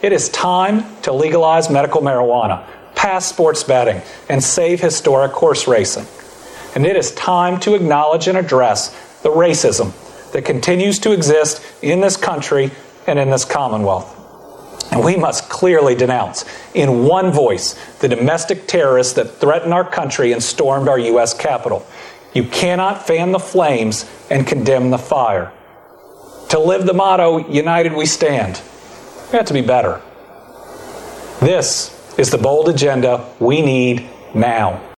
It is time to legalize medical marijuana, pass sports betting, and save historic horse racing. And it is time to acknowledge and address the racism that continues to exist in this country and in this Commonwealth. And we must clearly denounce, in one voice, the domestic terrorists that threatened our country and stormed our U.S. Capitol. You cannot fan the flames and condemn the fire. To live the motto, United We Stand, we have to be better. This is the bold agenda we need now.